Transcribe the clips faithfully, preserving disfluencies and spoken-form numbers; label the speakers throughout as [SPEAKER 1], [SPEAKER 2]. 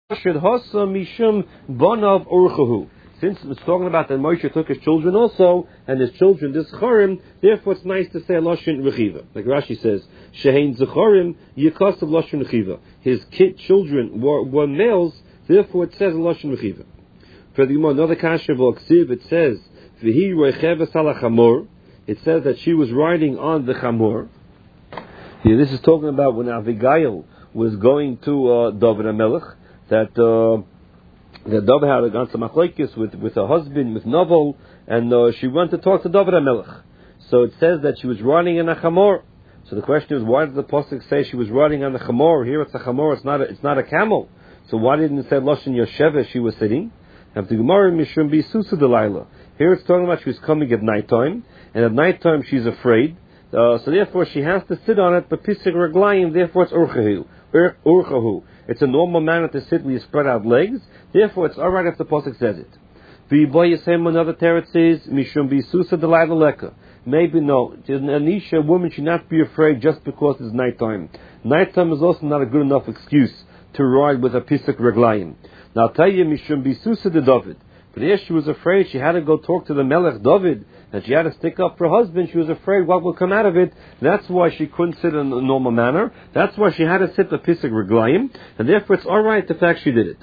[SPEAKER 1] mishum bonav urchahu. Since it's talking about that Moshe took his children also, and his children this chorim, therefore it's nice to say lashon rechiva. Like Rashi says, shehein zechorim yikasav lashon rechiva. His kid children were, were males, therefore it says lashon rechiva. For the Gemara, another kasha v'oksiv, it says v'hi roicheves ala chamor. It says that she was riding on the chamor. Here, this is talking about when Abigail was going to uh, David HaMelech, that uh, that David had gone to machlokes with with her husband, with Novel, and uh, she went to talk to David HaMelech. So it says that she was riding in a chamor. So the question is, why did the pasuk say she was riding on the chamor? Here it's a chamor, it's not a, it's not a camel. So why didn't it say Lashon Yosheva, she was sitting? And the Gemara Mishum Bisusa Delilah. Here it's talking about she was coming at nighttime, and at nighttime she's afraid. Uh, so therefore she has to sit on it, but pisik reglayim, therefore it's urchahu. Urchahu. It's a normal manner to sit where you spread out legs, therefore it's alright if the pasuk says it. V'yiboyasem, another teretz says, Mishum bisusa delayla leka. Maybe no, an Anisha, a woman should not be afraid just because it's nighttime. Nighttime is also not a good enough excuse to ride with a pisik reglayim. Now I'll tell you, Mishum bisusa de David. But here she was afraid, she had to go talk to the Melech David, and she had to stick up for her husband. She was afraid what will come out of it. That's why she couldn't sit in a normal manner. That's why she had to sit the pisik reglayim, and therefore it's alright the fact she did it.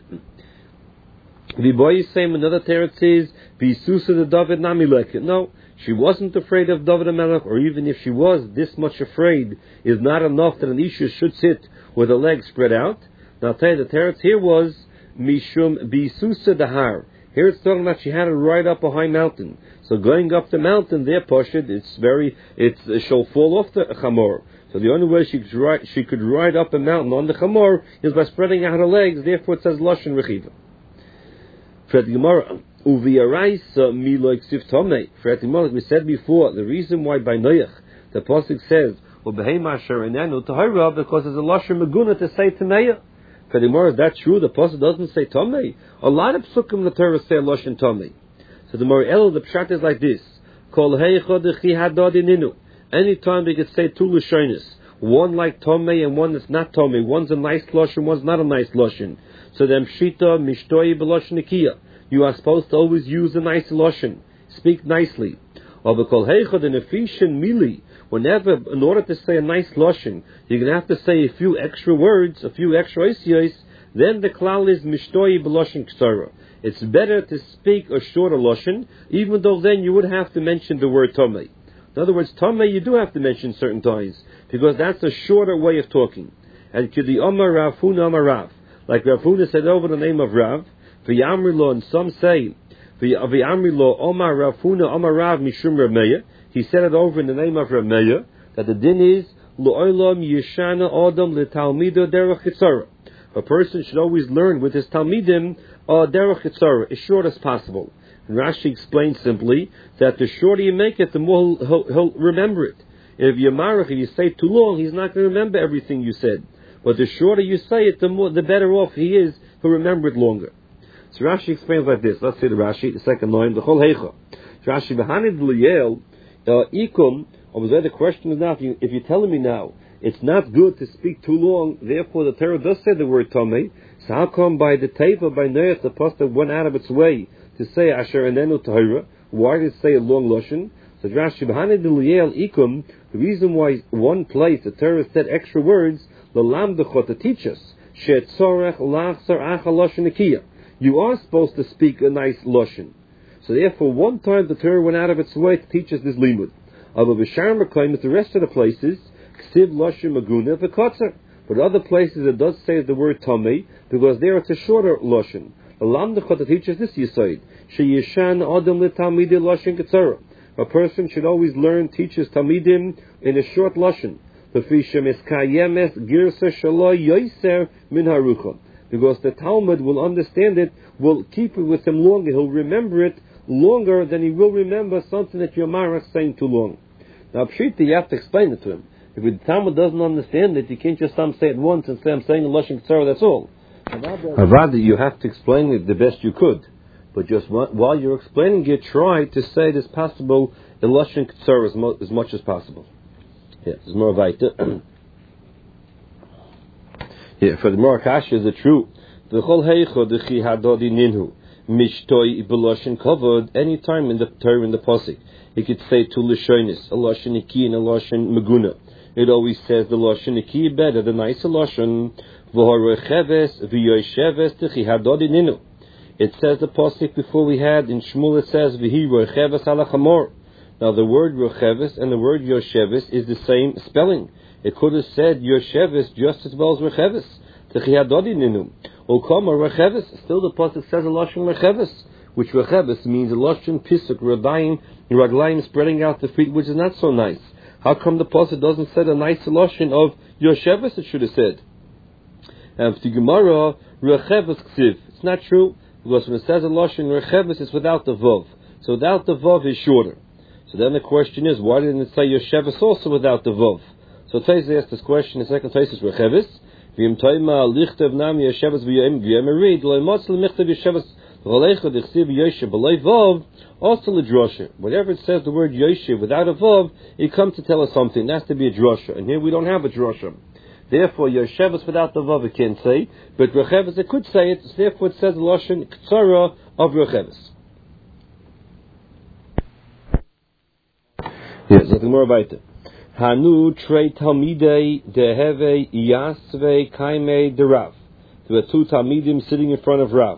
[SPEAKER 1] The boy is saying another teretz says, Bisusa the David namilek. No, she wasn't afraid of David HaMelech, or even if she was this much afraid, is not enough that an Isha should sit with her legs spread out. Now I'll tell you, the teretz here was, Mishum Bisusa dahar. Here it's talking about she had to ride up a high mountain. So going up the mountain, there, Pashid, it's very, it's, uh, she'll fall off the chamor. So the only way she could ride, she could ride up a mountain on the chamor is by spreading out her legs. Therefore, it says lashon rechiva. For the Gemara, uviyaraisa miloik sif tomei. For the Gemara, we said before, the reason why by Noach the pasuk says ubehema asher enenu tahira, because there's a lashon meguna to say tameya. For the Gemara, is that true? The pasuk doesn't say tomei. A lot of psukim in the Torah say lashon tomei. So the Gemara El, the pshat is like this: Kol heichod chi hadadininu. Anytime we could say two lashonis, one like tomei and one that's not tomei. One's a nice lashon, one's not a nice lashon. So the mshita mishtoi b'lashon nikiya. You are supposed to always use a nice lashon, speak nicely. Or kol heichod and efishin mili. Whenever, in order to say a nice lashon, you're going to have to say a few extra words, a few extra isiyos. Then the klal is mishtoi b'lashon ksara. It's better to speak a shorter lashon, even though then you would have to mention the word tomei. In other words, tomei you do have to mention certain times, because that's a shorter way of talking. And kidi Omar Rav Huna Omar Rav, like Rav Huna said over the name of Rav, v'yamrilo, and some say v'yamrilo Omar Rav Huna Omar Rav mishum Rav Meir. He said it over in the name of Rav Meir, that the din is L'olam yishana adam l'talmido derech chitzara. A person should always learn with his talmidim uh, derech chitzara, as short as possible. And Rashi explains simply that the shorter you make it, the more he'll, he'll, he'll remember it. If you marach, if you say too long, he's not going to remember everything you said. But the shorter you say it, the more, the better off he is. He'll remember it longer. So Rashi explains like this. Let's see the Rashi, the second line. The whole heicha. Rashi b'hanid l'yel ikum. Or the question is now, if, you, if you're telling me now, it's not good to speak too long, therefore the Torah does say the word tomei. So how come by the teva, by Noach, the pasuk went out of its way to say asher enenu tahira? Why did it say a long lashon? So Rashi b'hanid l'yel ikum. The reason why one place the Torah said extra words, l'lamdechot, to teach us, she'etzorech lachzar acha lashon nikiya. You are supposed to speak a nice lashon. So therefore, one time the Torah went out of its way to teach us this limud. But the rest of the places, ksiv lashon maguna v'kotzer. But other places it does say the word tomei, because there it's a shorter lashon. L'lamdechot, to teach us this yisoid, sheyishan adam l'talmidei lashon ketzara. A person should always learn, teach his talmidim in a short lashon. Because the Talmud will understand it, will keep it with him longer, he'll remember it longer than he will remember something that your Mara is saying too long. Now, Pshita, you have to explain it to him. If the Talmud doesn't understand it, you can't just say it once and say, I'm saying a Lashon Ketzara, that's all. Rather, you have to explain it the best you could. But just while you're explaining it, try to say it as possible, the Lashon Ketzara as, mo- as much as possible. Yes, there's more weiter. Yeah, for the Morakasha, is it true? V'chol heichod dechi hadodi ninhu. Mishtoi b'loshin kavod. Any time in the Torah in the pasuk, he could say two lashonis, a lashon iki and a lashon meguna. It always says the lashon iki better, the nicer lashon. V'horocheves v'yosheves dechi hadodi ninhu. It says the pasuk before we had in Shmuel. It says v'hi rocheves halachamor. Now the word rocheves and the word yosheves is the same spelling. It could have said yosheves just as well as rocheves. Dechi hadodi ninhu. Okama recheves. Still, the pasuk says a lashon recheves, which recheves means a lashon pisuk radayim raglayim, spreading out the feet, which is not so nice. How come the pasuk doesn't say a nice lashon of yosheves? It should have said. And the Gemara recheves ksiv. It's not true, because when it says a lashon recheves, it's without the vav. So without the vav is shorter. So then the question is, why didn't it say yosheves also without the vav? So Taisa asked this question. The second Taisa is recheves. V'im toima lichtav nam yosheves v'yem v'yem read lo imatz l'michtav yosheves v'alecha d'chsiv yoshev b'lei vav also l'drosha. Whenever it says the word yoshev without a vav, it comes to tell us something. It has to be a drosha, and here we don't have a drosha. Therefore, yosheves without the vav it can't say, but recheves it could say it. So therefore, it says the lashon ktsara of recheves. Yes, so the more about it. Hanu trei talmidei deheve yasve kaime de Rav. There were two talmidim sitting in front of Rav.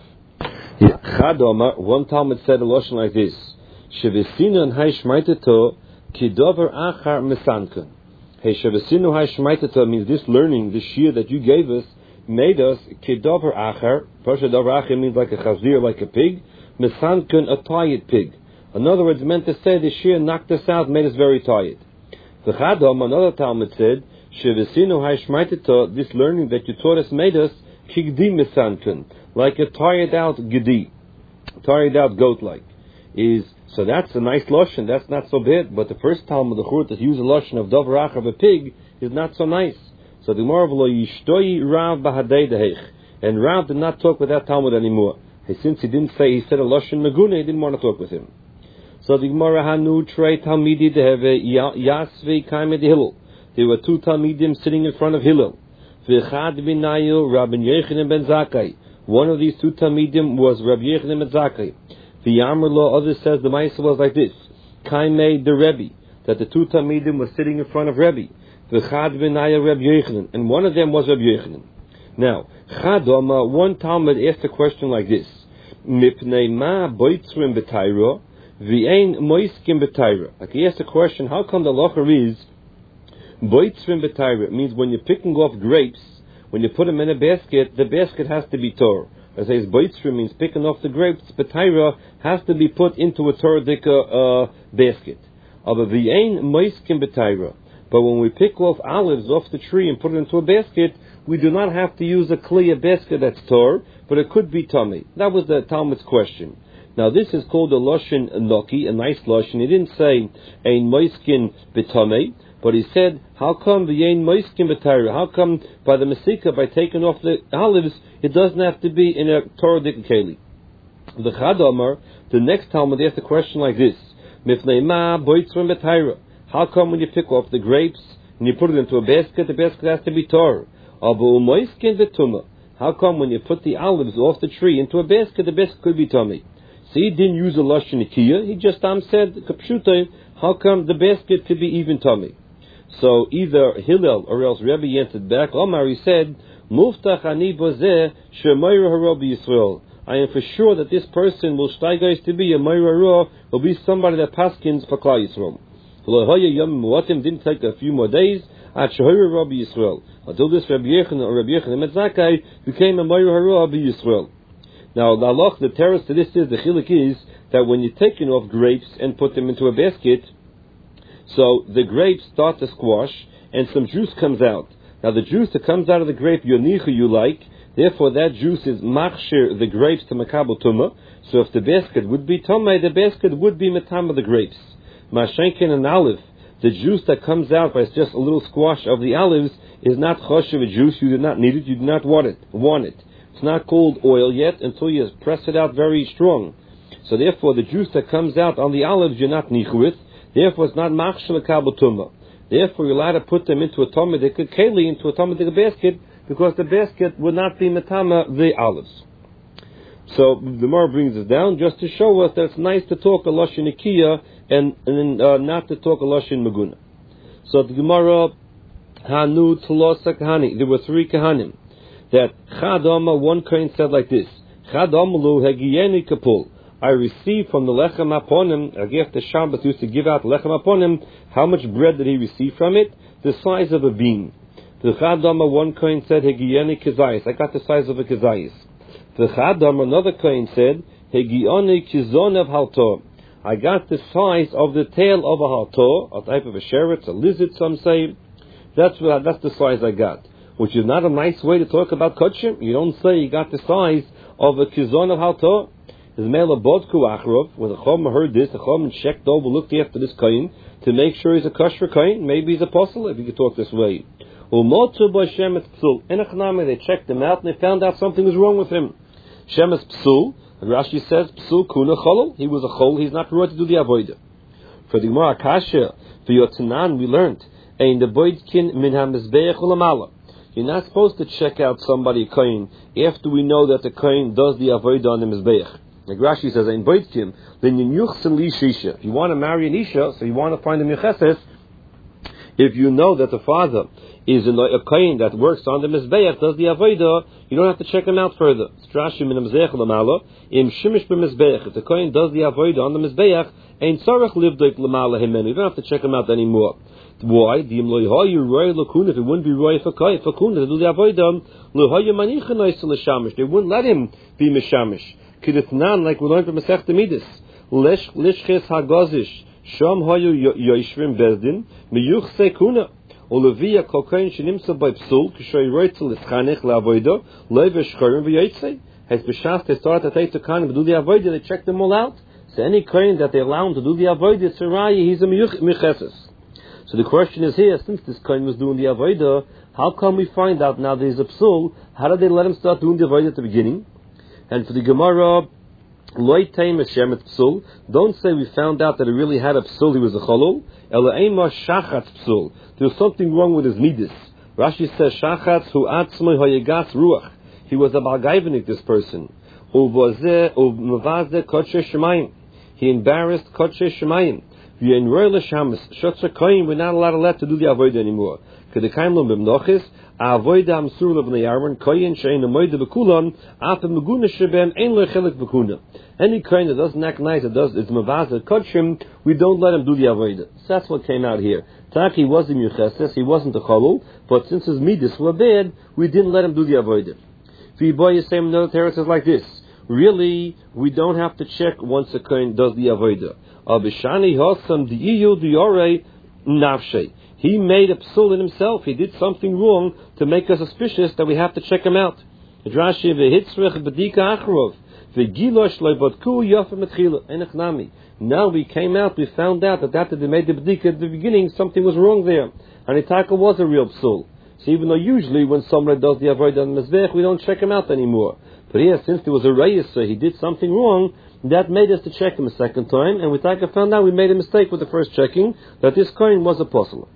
[SPEAKER 1] Chadoma, one talmid said a lashon like this: Shevesinan hayshmaiteto kidover achar mesanken. Hey, Shevesinu hayshmaiteto means this learning, this shir that you gave us, made us kidover achar. First, dover achar means like a chazir, like a pig. Mesanken, a tired pig. In other words, meant to say the shir knocked us out, made us very tired. The Chadom, another Talmud said, Shevesinu hayshmaiteto, this learning that you taught us made us kigdi mesanken, like a tired out gedi, tired out goat like. Is so that's a nice lashon, that's not so bad. But the first Talmud, the Churut, that used the lashon of davar achar of a pig is not so nice. So the Gemara lo yishtoi Rav bahadei dehech, and Rav did not talk with that Talmud anymore. And since he didn't say, he said a lashon meguna, he didn't want to talk with him. So the Gemara hanu trei talmidi deheve yasve kaime de Hillel. There were two talmidim sitting in front of Hillel. V'chad b'nayu Rabbi Yochanan ben Zakkai. One of these two talmidim was Rabbi Yochanan ben Zakkai. The Yamar law, others says the Maisa was like this: Kaime de Rebbe, that the two talmidim were sitting in front of Rebbe. V'chad b'nayu Rabbi Yochanan, and one of them was Rabbi Yochanan. Now, Chadoma, one talmid asked a question like this: Mipnei ma boitzrim b'tayro. V'ein moiskim b'tayra. Like he asked the question, how come the locher is boitzrim b'tayra? It means when you're picking off grapes, when you put them in a basket, the basket has to be tor. As I say, boitzrim means picking off the grapes. B'tayra has to be put into a toradika uh, basket. But v'ein moiskim b'tayra. But when we pick off olives off the tree and put it into a basket, we do not have to use a clear basket that's tor, but it could be tummy. That was the Talmud's question. Now this is called a lashon noki, a nice lashon. He didn't say ein moiskin b'tamei, but he said, how come the ein moiskin b'tayra? How come by the mesika, by taking off the olives, it doesn't have to be in a Torah dikakeli? The Chadamar, the next Talmud, asked a question like this: Mifnei ma boitzrim b'tayra. How come when you pick off the grapes and you put it into a basket, the basket has to be Torah? Abu moiskin b'tuma. How come when you put the olives off the tree into a basket, the basket could be tummy? So he didn't use a lashon nikiya. He just um, said, kapshuta, how come the basket could be even tummy? So either Hillel or else Rebbe answered back. Omar, he said, Muftach ani bozeh shemayra hara b'Yisrael. I am for sure that this person will steigeis to be a mayra hara, will be somebody that paskins for Klal Yisrael. V'lohaya yom muatim, didn't take a few more days, at shehira hara b'Yisrael, until this Rabbi Yochanan or Rabbi Yochanan ben Zakkai became a mayra hara b'Yisrael. Now, the halach, the terrace to this is, the chilik is, that when you're taking off grapes and put them into a basket, so the grapes start to squash, and some juice comes out. Now, the juice that comes out of the grape, yonichu, you like, therefore that juice is machshir, the grapes, to makabel tumah. So if the basket would be tumah, the basket would be metama the grapes. Mashenkin and olive, the juice that comes out by just a little squash of the olives is not choshev a juice, you do not need it, you do not want it, want it. It's not called oil yet until you press it out very strong. So therefore, the juice that comes out on the olives you're not nichu with. Therefore, it's not machshel kabel tumah. Therefore, you're allowed to put them into a tomadik keli, into a tomadik basket, because the basket would not be metama the olives. So the Gemara brings it down just to show us that it's nice to talk a lashon ikiya and and uh, not to talk a lashon maguna. So the Gemara hanu tlosa kahani. There were three kahanim. That chadama, one kohen said like this: chadamalu hegiyeni kapul. I received from the lechem aponim. I guess the Shabbos used to give out lechem aponim. How much bread did he receive from it? The size of a bean. The chadama, one kohen said hegiyeni kizayis. I got the size of a kizayis. The Chadam, another kohen said, Hegioni kizonev halto. I got the size of the tail of a halto, a type of a sheretz, a lizard, some say. That's what, that's the size I got. Which is not a nice way to talk about kutshim. You don't say you got the size of a kizonev halto. His male bodku achrov, when the chom heard this, the chom checked over, looked after this kohen, to make sure he's a kosher kohen. Maybe he's a apostle, if you could talk this way. Umotu b'shemet psul. In a chanami, they checked him out and they found out something was wrong with him. Shemes psul, Rashi says, psul kuna cholol. He was a chol, he's not right to do the avodah. For the Gemara Akasha, for your Tanan, we learned, ein the boidkin min ha-mizbeach ulamala. You're not supposed to check out somebody, a kohen, after we know that the kohen does the avodah on the mizbeach. Like Rashi says, ein boidkin, then you yuchsen li shisha. If you want to marry an isha, so you want to find a mecheses, if you know that the father is a, a kohen that works on the mizbeach, does the avodah, you don't have to check him out further. If the kohen does the avodah on the mizbeach, ain't sarach livdoik lamala himenu. You don't have to check him out anymore. Why? If it wouldn't be roy for kohen for kuna to do the avodah, they wouldn't let him be mishamish. Kiditnan, like we learned from Masechta Midas, lishches hagozish sham hayu yoishvim bezdin miyuchse kuna. Olivia kokain shenimsa by psul kishoy roitzel ischanech laavoida leiv shkarim v'yotzei has b'shas they start to take to kind of do the avoida. They check them all out. So any kohen that they allow him to do the avoida, it's a raya, he's a mecheses. So the question is here: since this kohen was doing the avoida, how come we find out now there's a psul? How did they let him start doing the avoida at the beginning? And for the Gemara, loy teim eshemet psul. Don't say we found out that he really had a psul. He was a cholol. Ela ema shachatz psul. There was something wrong with his midas. Rashi says shachatz hu atzmoi hayegas ruach. He was a balgaivenik, this person. Uvazeh uvmavazeh kodshe shemayim. He embarrassed kodshe shemayim. V'yenroy l'shamas shotzer koyin. We're not allowed to let to do the avodah anymore. Kedekaim lo b'mnochis. Avodah amsur l'bnei Aaron koyin she'ein amoida b'kulan after meguna sheben ein lo chelik b'kuna. Any koyin that doesn't act nice, that does it's mavazeh kodshim, we don't let him do the avodah. So that's what came out here. Taki was in Yucheses, he wasn't a cholul, but since his midas were bad, we didn't let him do the avodah. V'yiboy Yisrael another teretz is like this: really, we don't have to check once a kohen does the avodah. Abishani hosam di'iyu di'orei nafshei. He made a psul in himself. He did something wrong to make us suspicious that we have to check him out. Rashi v'hitzrich b'dika achrov v'gilosh lo'bodku yafem etchila enechnami. Now we came out, we found out that after they made the b'dika at the beginning, something was wrong there. And Itaka was a real psul. So even though usually when somebody does the avodah on the mizbech, we don't check him out anymore. But here, since there was a reyes, so he did something wrong, that made us to check him a second time. And we found out we made a mistake with the first checking, that this kohen was apostle.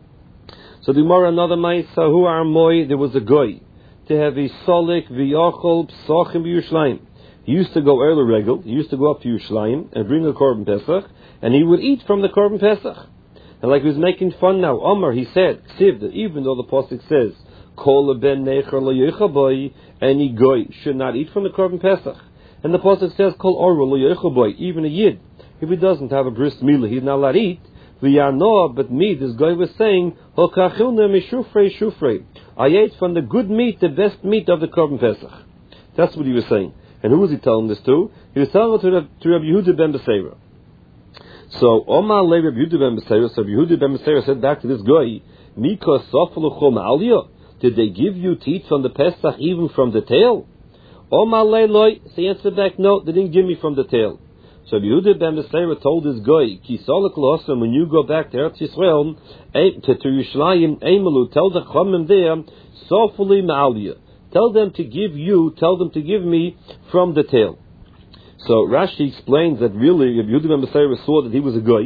[SPEAKER 1] So the Gemara, another ma'isa, hu armoy, there was a goy to have a solik v'yochol psochim b'Yerushalayim. He used to go early regal. He used to go up to Yerushalayim and bring a korban pesach, and he would eat from the korban pesach. And like he was making fun now, Omar, he said, Ksiv, that even though the pasuk says, Kol ben necher lo yechaboy, any goy should not eat from the korban pesach, and the pasuk says, Kol orva lo yechaboy, even a yid, if he doesn't have a bris milah, he's not allowed to eat. V'yanoah, but me, this guy was saying, Hokachilna mishufrei shufrei. I ate from the good meat, the best meat of the korban pesach. That's what he was saying. And who was he telling this to? He was telling it to, to Rabbi Yehuda ben Beseira. So, Omar le Rabbi Yehuda ben Beseira, so Rabbi Yehuda ben Beseira said back to this guy, Mika sofaluchom aliyah. Did they give you to eat from the pesach even from the tail? Omar le loy. So he answered back, no, they didn't give me from the tail. So Yehuda ben Beseira told this guy, Ki solek l'osam, when you go back to Eretz Yisrael, to Yerushalayim, Eimalu, tell the Chomim there, Sofuli ma'aliyah. Tell them to give you, tell them to give me from the tail. So Rashi explains that really, if Yehuda ben Beseira saw that he was a guy,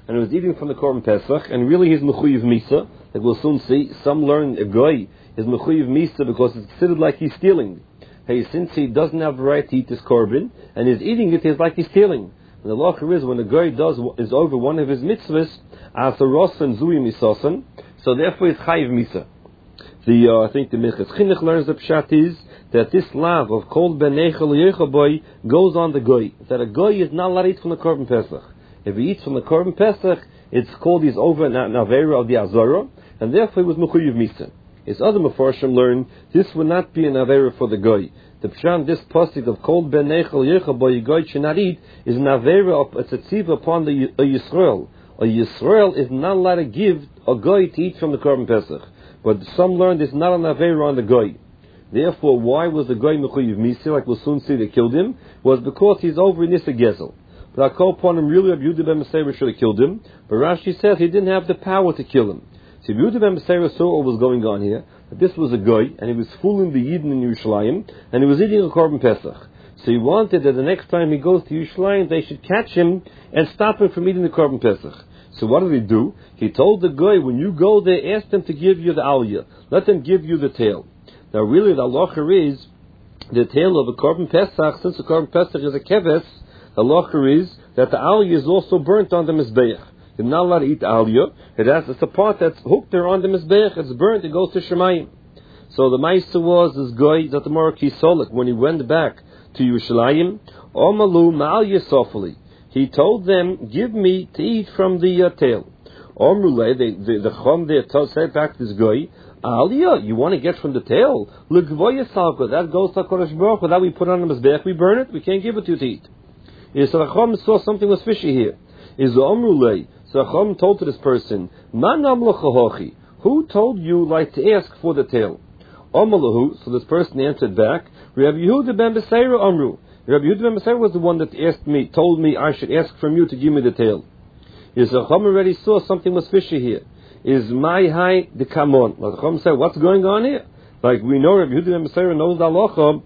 [SPEAKER 1] and he was eating from the Korban Pesach, and really he's Mechuyev Misa, like we'll soon see. Some learn a goy is Mechuyev Misa because it's considered like he's stealing. Hey, since he doesn't have the right to eat this Korban, and he's eating it, it's like he's stealing. And the lacher is, when a goy does, is over one of his mitzvahs, as a rosan zui misosan, so therefore it's chayiv misa. The, uh, I think the Minchas Chinuch learns the pshat is, that this lav of kol ben nechel yechaboy goes on the goy. That a goy is not allowed to eat from the Korban Pesach. If he eats from the Korban Pesach, it's called he's over an avera of the Azara, and therefore he was mechuyev misa. His other Mefarshim learn this would not be an avera for the goy. The pshat, this pasuk of kol ben nechel yechaboy goy should not eat, is an avera of a tzitziv upon the a Yisrael. A Yisrael is not allowed to give a goy to eat from the Korban Pesach. But some learned it's not an avera on the goy. Therefore, why was the goy mechuyev misa? Like we'll soon see, they killed him. Was because he's over in Nisa Gezel. But I call upon him, really, Rabbi Yehuda ben Meseira should have killed him. But Rashi says he didn't have the power to kill him. So Rabbi Yehuda ben Meseira saw what was going on here. That this was a goy, and he was fooling the Yidden in Yerushalayim, and he was eating a Korban Pesach. So he wanted that the next time he goes to Yerushalayim, they should catch him and stop him from eating the Korban Pesach. So what did he do? He told the guy, when you go there, ask them to give you the aliyah. Let them give you the tail. Now really the halacha is, the tail of a Korban Pesach, since the Korban Pesach is a keves, the halacha is that the aliyah is also burnt on the mizbeach. You're not allowed to eat aliyah. It has, it's a part that's hooked there on the mizbeach, it's burnt, it goes to Shemayim. So the ma'isa was, this guy, that the Moraki Solik, when he went back to Yerushalayim, Omalu ma'al yisofali. He told them, give me to eat from the uh, tail. Omrule, the the chum there said back to this guy, Aliyah, you want to get from the tail? L'gvoya salka, that goes to HaKadosh Baruch Hu, that we put on the mizbeach, we burn it, we can't give it to you to eat. So the chum saw something was fishy here. Is Omrule, so the chum told to this person, Man amlochahochi, who told you like to ask for the tail? Omalahu, so this person answered back, Rabbi Yehuda ben Meseira Amru. Rabbi Yehuda ben Meseira was the one that asked me, told me I should ask from you to give me the tail. Is the Chum already saw something was fishy here? Is my high the kamon? Well, the Chum said, what's going on here? Like we know, Rabbi Yehuda ben Meseira knows the halacha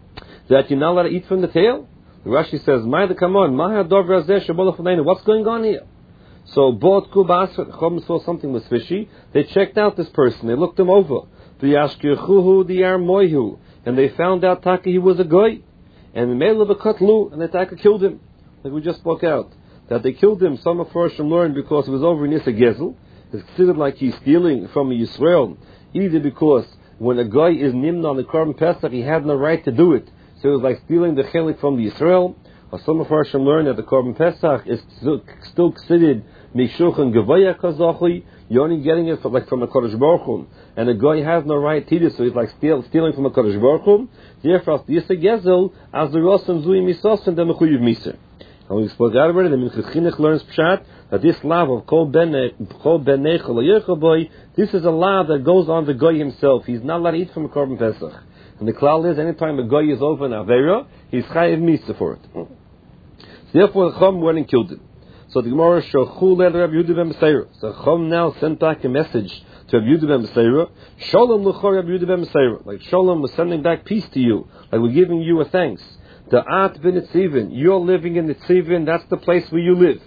[SPEAKER 1] that you're not allowed to eat from the tail. The Rashi says, my the kamon, my hadov razeh shabolach v'neinu. What's going on here? So both kubas, the Chum saw something was fishy. They checked out this person. They looked him over. The yashkichuhu the armoihu, and they found out Taka he was a goy. And the male of a katlu, and the Taka killed him. Like we just spoke out. That they killed him, some of Farshim learned because he was over in Nisa Gezel. It's considered like he's stealing from Yisrael. Either because when a guy is nimna on the Korban Pesach, he had no right to do it. So it was like stealing the chelik from the Yisrael. Or some of Farshim learned that the Korban Pesach is still, still considered Mishuch and Gevaya Kazachi. You're only getting it from, like from a Kodesh Baruch Hu. And a guy has no right to it, so he's like steal, stealing from a Kodesh Baruch Hu. Therefore, as the Gezel, as the Rosan Zui Misos and the Mechuyev Misa. And we spoke out already, the Minchas Chinuch learns Pshat, that this lav of Kol Ben Nechel Yechaboy, this is a lav that goes on the guy himself. He's not allowed to eat from a Korban Pesach. And the klal is, anytime a guy is over an Avera, he's chayiv misa for it. So therefore, the Chum went and killed him. So the Gemara Shochu led Rabbi Yehuda ben Meseira. So Chum now sent back a message to Rabbi Yehuda ben Meseira. Shalom l'chor Rabbi Yehuda ben Meseira. Like Shalom was sending back peace to you. Like we're giving you a thanks. The At bin Nitzivin. You're living in Nitzivin. That's the place where you live.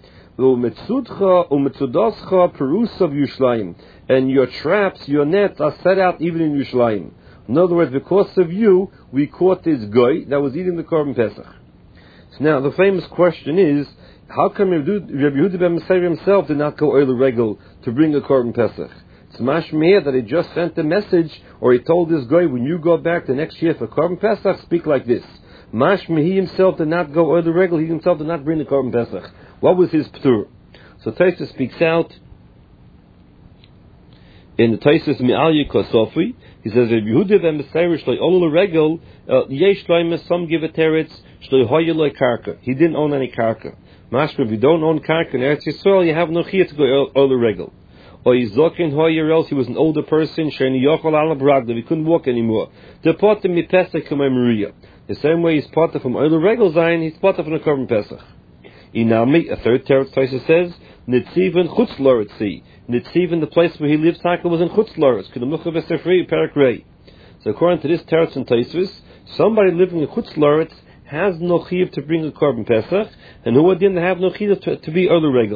[SPEAKER 1] U'metzudcha u'metzudascha perusav Yerushalayim. And your traps, your nets are set out even in Yerushalayim. In other words, because of you, we caught this guy that was eating the Korban Pesach. So now the famous question is, how come Rabbi Yehuda ben Meseira himself did not go oil regel to bring a Korban Pesach? It's mashma here that he just sent a message, or he told this guy, when you go back the next year for Korban Pesach, speak like this. Mashma, he himself did not go oil regel, he himself did not bring the Korban Pesach. What was his p'tur? So Taisa speaks out in the Taisus Mi'al Yikosofi. He says, Rabbi Yehuda ben Meseira shloi oil regel, yesh loimes, some give a teretz, shloi hoya loy karka. He didn't own any karka. Mashma, if you don't own karka in Eretz Yisrael, you have no chiyah to go oil regel. Or Yizokin hoyer else, he was an older person, sheni yochol ala bragda, he couldn't walk anymore. Deported mi pesach k'may the same way he's part from oil regel zayin, he's part from the Korban Pesach. Inami, a third teretz Taisa says, Nitzivan chutz loretzi. Nitzivan, the place where he lived, Taka was in chutz loretz. K'nemucha v'sefri perak rei. So according to this teretz and Taisvis, somebody living in chutz loretz has no chiyuv to bring a Korban Pesach, and who didn't have no chiyuv to, to be oil regel.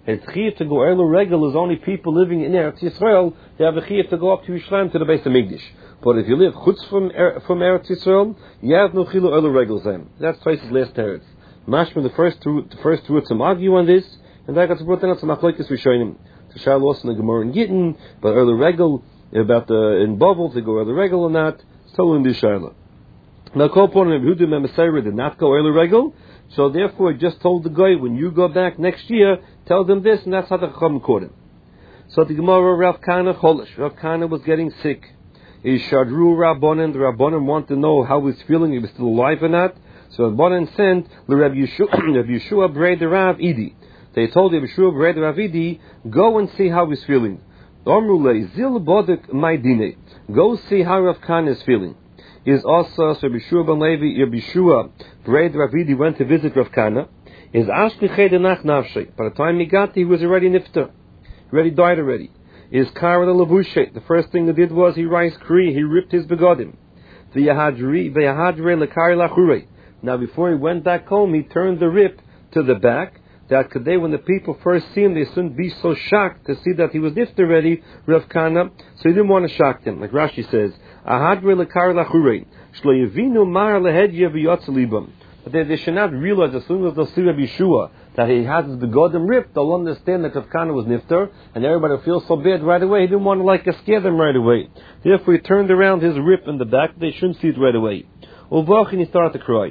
[SPEAKER 1] And chiyuv to go Eilu Regel is only people living in Eretz Yisrael. They have a chiyuv to go up to Yerushalayim to the Beis Hamikdash. But if you live chutz from er, from Eretz Yisrael, you have no chilu Eilu Regel zem. That's Taisa's last teretz. Mashma, the first two, the first two some argue on this, and that got brought down to Machlokes Rishonim. To Shai lost in the Gemara in Gittin, but Eilu Regel about the in Bavel to go Eilu Regel or not. It's totally in the Shaila. Now, Kolpon and Yehudim and Mesaira did not go Eilu Regel. So therefore, he just told the guy, when you go back next year, tell them this, and that's how the Chacham caught him. So the Gemara, Rav Kana Cholish. Rav Kana was getting sick. He Shadru Rabbanan. The Rabbanan wanted to know how he was feeling, if he was still alive or not. So Rabbanan sent the Rav Yeshua, Rav Yeshua Brei the Rav Idi. They told Rav Yeshua Brei the Rav Idi, go and see how he's feeling. Omrule Zil Bodek Maidine. Go see how Rav Kana is feeling. Is also so Yeshua ben Levi, Yeshua Brei the Rav Idi went to visit Rav Kana. Is Ashkechei Denach Nafshe. By the time he got there, he was already nifter. He already died already. Is Kara the Lavushe. The first thing he did was he rice kri, he ripped his begodim. The Yahadri, the Yahadre Lekari Lachure. Now before he went back home, he turned the rip to the back. That today, when the people first see him, they shouldn't be so shocked to see that he was nifter already, Rav Kana. So he didn't want to shock them. Like Rashi says, Ahadre Lekari Lachure. Shlo Yevinu Mar Lehedye V'yotz Libam. But they, they should not realize as soon as they'll see Rabbi Yeshua that he has the begodim ripped, they'll understand that Rav Kana was nifter, and everybody feels so bad right away. He didn't want to like scare them right away. Therefore, he turned around his rip in the back. They shouldn't see it right away. Uvach, and he started to cry.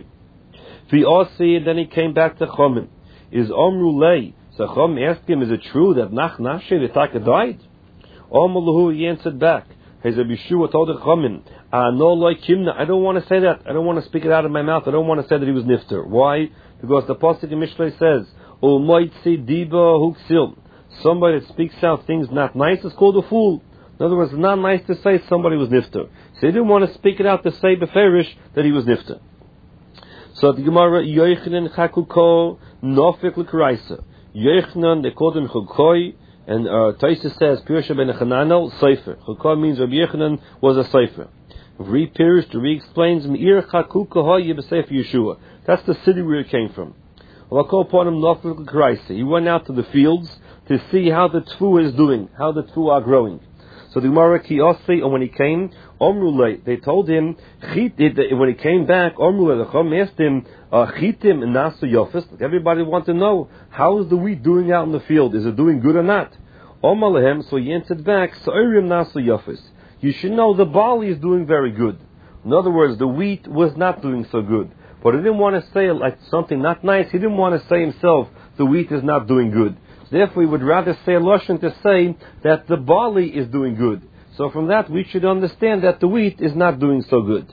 [SPEAKER 1] V'osi, and then he came back to Chomim. Is Omru Lei? So Chom asked him, is it true that Nach Nashe the Taka died? Omru, he answered back. His Rabbi Yeshua told the Chomim, Ah, no, like Kimna. I don't want to say that. I don't want to speak it out of my mouth. I don't want to say that he was nifter. Why? Because the pasuk in Mishlei says, "O moitzi diba huksil." Somebody that speaks out things not nice is called a fool. In other words, it's not nice to say somebody was nifter. So he didn't want to speak it out to say beferish that he was nifter. So the Gemara, Yochanan chakuko nofik l'karaisa. Yochanan, they called him chukoi, and uh, Taisa says Pirsha ben Chananel Sefer. Chukoi means Rabbi Yochanan was a Sefer. Re-Pirish, the re-explains, Me'ir chakuka hoye b'Sefer Yeshua. That's the city where it came from. He went out to the fields to see how the tfu is doing, how the tfu are growing. So the Gemara Kiyosei, and when he came, Omrulei, they told him, when he came back, Omrulei, the Chum asked him, Chitim and Nasu Yofis. Everybody wants to know, how is the wheat doing out in the field? Is it doing good or not? Omalehem, so he answered back, Sa'irim Nasu Yofis. You should know the barley is doing very good. In other words, the wheat was not doing so good. But he didn't want to say like something not nice. He didn't want to say himself, the wheat is not doing good. Therefore, he would rather say a lashon to say that the barley is doing good. So from that, we should understand that the wheat is not doing so good.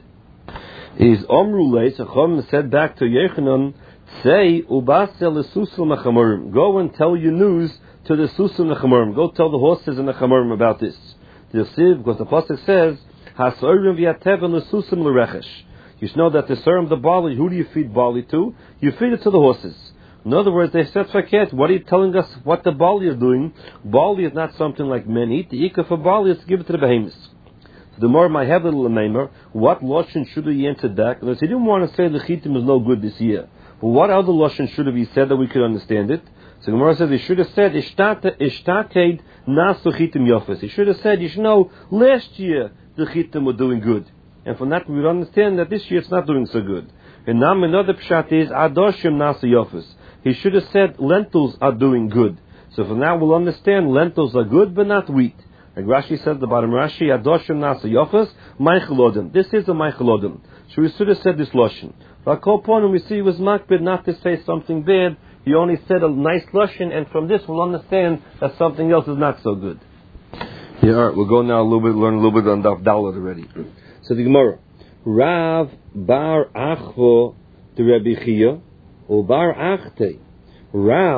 [SPEAKER 1] Is Omrulei, so Chum said back to Yechanan, say, Ubasel lesusul mechamorim. Go and tell your news to the susul mechamorim. Go tell the horses and the chamorim about this. The Siv, because the pasuk says, Hasorim v'yateven lesusim l'rechesh. You should know that the serum, the barley, who do you feed barley to? You feed it to the horses. In other words, they said, Faket, what are you telling us what the barley is doing? Barley is not something like men eat. The ikah for barley is to give it to the behemoths. So the more my heaven l'meimer, what lashon should he answer back? He didn't want to say the chitim is no good this year. But what other lashon should have he said that we could understand it? So the Gemara says he should have said, Ishtaked nasu chitim yofes. He should have said, you should know, last year the chitim were doing good. And from that we would understand that this year it's not doing so good. And now another pshat is adoshim nasa yofis. He should have said lentils are doing good. So from now we'll understand lentils are good but not wheat. Like Rashi says, the bottom Rashi, adoshim nasa yofis, meichelodim. This is a meichelodim. So we should have said this lashon. But Kolpon, we see he was makbid not to say something bad. He only said a nice lashon, and from this we'll understand that something else is not so good. Yeah, all right, we'll go now a little bit, learn a little bit on Daf Dalet already. So the Gemara, Rav bar Achvo the Rabbi Chia, or bar Achte, Rav